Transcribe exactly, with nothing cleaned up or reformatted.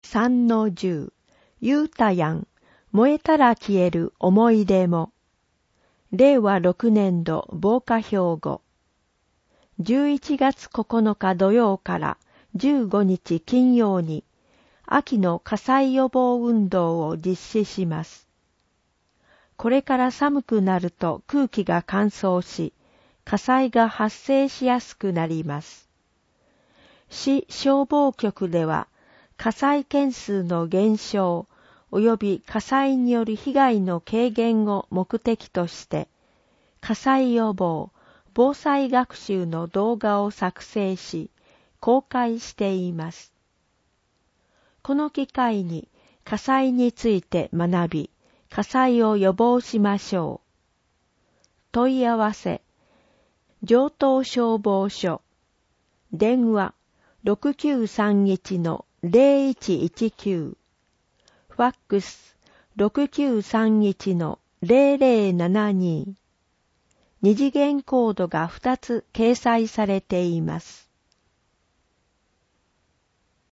さんのじゅう、言うたやん、燃えたら消える思い出も。れいわろくねんど防火標語。じゅういちがつここのか土曜からじゅうごにち金曜に、秋の火災予防運動を実施します。これから寒くなると空気が乾燥し、火災が発生しやすくなります。市消防局では、火災件数の減少及び火災による被害の軽減を目的として、火災予防・防災学習の動画を作成し、公開しています。この機会に火災について学び、火災を予防しましょう。問い合わせ、城東消防署、電話 ろくきゅうさんいちのぜろいちいちきゅう、ファックス ろくきゅうさんいちのぜろぜろななに、二次元コードがふたつ掲載されています。